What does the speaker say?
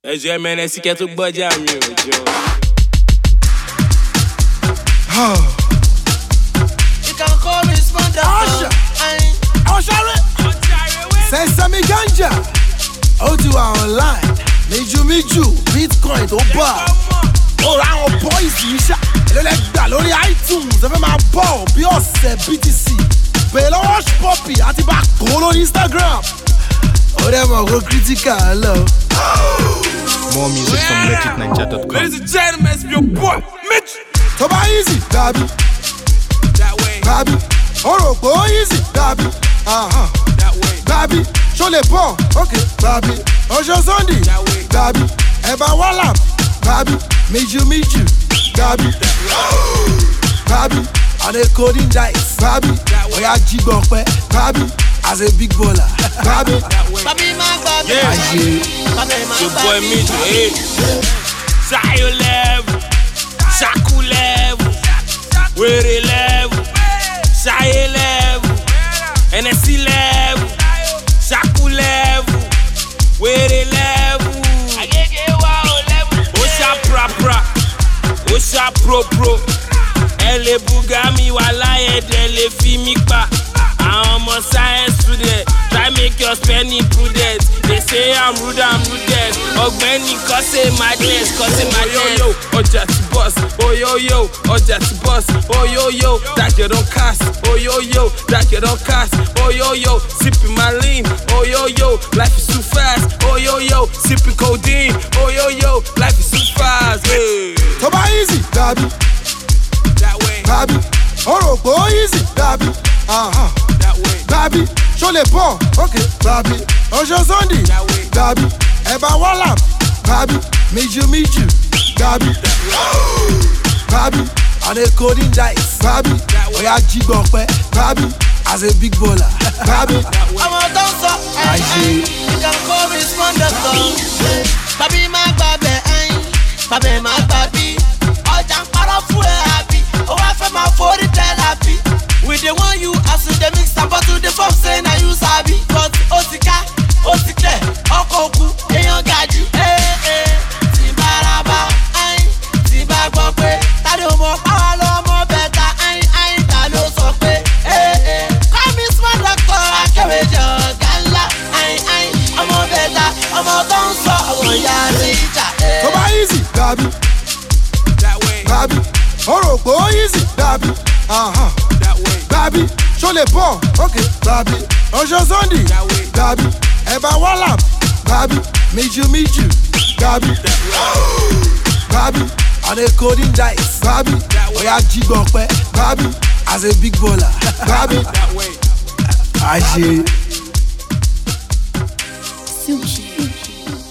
ẹjọ́ MNC kẹ́ tó gbọ́jà mi ò jọ. You can call me Sponda. Ọ̀ṣàrẹ́ Sesame Ganja ó ti wà online méjúméjú Bitcoin tó bá ó ra àwọn boys yìí ṣá ẹlẹ́lẹ́gbà lórí iTunes ẹ fẹ́ máa bọ̀ bí ọ̀sẹ̀ BTC bẹ̀rẹ̀ lọ́wọ́ Ṣpọ́pì àti bá kó lórí Instagram ó dẹ̀ mọ̀ kó critical lọ. More music from legitninja.com. Ladies and gentlemen, it's your boy Mitch. tó bá easy dàbí That way, dàbí ó rò pé ó easy dàbí that way, dàbí ṣó lè bọ̀ ok dàbí ọjọ́ Sunday dàbí ẹ̀bà wàhálà dàbí méjúméjú dàbí dàbí àdékòdín dice dàbí ọ̀yà jígbọ̀n pẹ́ dàbí as a big baller dàbí Papi máa gbà mí. yeah. Papi máa Your gbà boy mí. Mitch, hey. Sayo level, Shaku level, Were level, Saye level, NSC level, Shaku level, Were level, Agege wow level, Osha pra pra, Osha pro pro, Elle Bugami wala elle fi mi pa. I'm a science student, try make your spending prudent. They say I'm rude, Ọ̀gbẹ́ni cause madness. Yo yo, ọjà ti boss. Oh yo yo, ọjà ti boss. Oh yo yo, that you don't cast. Oh yo yo, that you don't cast. Oh yo yo, sipping my lean. Oh yo yo, life is too fast. Oh yo yo, sipping codeine. Oh yo yo, life is too fast. Hey. tó bá easy dàbí That way, dàbí ó rò pé ó easy dàbí that way, dàbí ṣó lè bọ̀ ok dàbí ọjọ́ Sunday dàbí ẹ̀bà wàhálà dàbí méjúméjú dàbí dàbí àdékòdín dice dàbí ọ̀yà jígbọ̀n pẹ́ dàbí as a big baller dàbí Ọmọ tó ń sọ ẹ̀yìn. You can call me Sponda. Papi máa gbà bẹ̀ ẹ̀yìn. Papi máa gbà bí. Ọjà ń parọ́ fún ẹ àbí. Ó wá fẹ́ máa forí tẹ́ lábí. We dey want you as you dey mix and bottle dey form say na you sabi. But ó ti ká, ó ti tẹ̀, ọkọ̀ òkú, èèyàn gàjí. Tí bá ra bá ẹ̀yìn, tí bá gbọ́ pé ta ló mọ̀ páwa lọ́mọ bẹ̀ta ẹ̀yìn ta ló sọ pé call me smart doctor akẹ́wéjọ gánlá ẹ̀yìn ọmọ bẹ̀ta ọmọ tó ń sọ ọ̀rọ̀ ìyá níjà. tó bá easy dàbí that way, dàbí ó rò pé ó easy dàbí that way, dàbí ṣó lè bọ̀ ok dàbí ọjọ́ Sunday dàbí ẹ̀bà wàhálà dàbí méjúméjú dàbí dàbí àdékòdín dice dàbí ọ̀yà jígbọ̀n pẹ́ dàbí as a big baller dàbí that way. àṣe. Sushi.